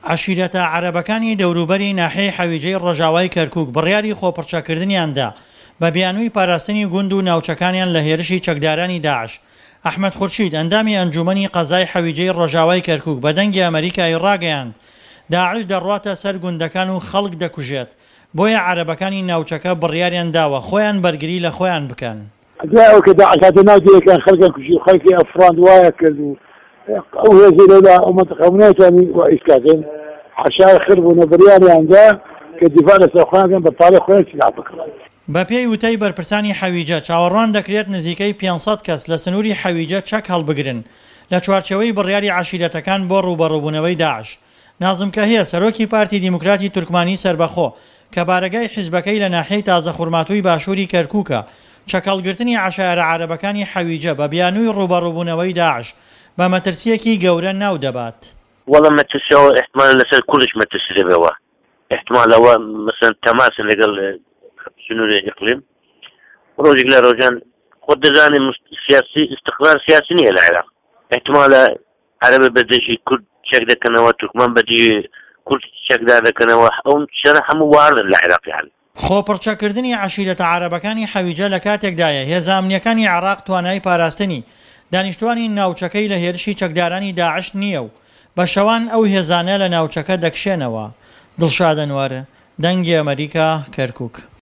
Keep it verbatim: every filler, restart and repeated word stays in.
عشیرەتە عەرەبەکانی دەوروبەری ناحیەی حەویجەی ڕۆژاوای کەرکووک بڕیاری خۆپڕچەکردنیاندا بە بیانووی پاراستنی گوند و ناوچەکانیان لە هێرشی چەکدارانی داعش. ئەحمەد خورشید ئەندامی ئەنجومەنی قەزای حەویجەی ڕۆژاوای کەرکووک بە دەنگی ئەمریکای ڕاگەیاند داعش دەڕواتە سەر گوندەکان و خەڵک دەکوژێت، بۆیە عەرەبەکانی ناوچەکە بڕیاریان داوە خۆیان بەرگری لە خۆیان بکەن. ئەوکە داعش هاتە ناو جێیەکان خەڵکان کوژی خەڵکی ئەفڕاند وایە کرد و ئەو هێزە لەولا ئەو مەنتیقە ناتوانی وا ئیسکاکەن حەشار خربوونە بڕیاریاندا کە دیفاع لەسەر خۆیان بە پارەی خۆیان سلاح بکڕن. بە پێی وتەی بەرپرسانی حەویجە چاوەڕوان دەکرێت نزیکەی پێنجسەد کەس لە سنووری حەویجە چەک هەڵبگرن لە چوارچێوەی بڕیاری عەشیرەتەکان بۆ ڕووبەڕووبوونەوەی داعش. نازم کەهیە سەرۆکی پارتی دیموکراتی تورکمانی سربەخۆ کە بارگای حیزبەکەی لە ناحیەی تازە خوڕماتووی باشووری کەرکووکە چەکەڵگرتنی عەشایرە عەرەبەکانی حەویجە بە بیانووی ڕووبەڕووبوونەوەی داعش بە مەترسیەکی گەورە ناو دەبات. وەڵام مەترسیەوە احتمال لەسەر کوڵش مەترسی دەبێەوە، احتمال ئەوە مەسەن تەماسن لەگەڵ سنووری ئیقلیم ڕۆژێک لە ڕۆژان خۆت دەزانێ سیاسی استقرار سیاسی نییە لە عێراق، احتمالە عەرەبە بەدەژی کورد چەک دەکەنەوە، تورکمان بەدی کورد چەکدار دەکەنەوە، ئەو شەرە هەموو واردن لە عێراقی حال. خۆپڕچەکردنی عەشیرەتە عەرەبەکانی حەویجە لە کاتێکدایە هێزە ئەمنیەکانی عێراق توانای پاراستنی دانیشتوانی ناوچەکەی لە هێرشی چەکدارانی داعش نییە و بە شەوان ئەو هێزانە لە ناوچەکە دەکشێنەوە. دڵشاد ئەنوەر، دەنگی ئەمریکا، کەرکووک.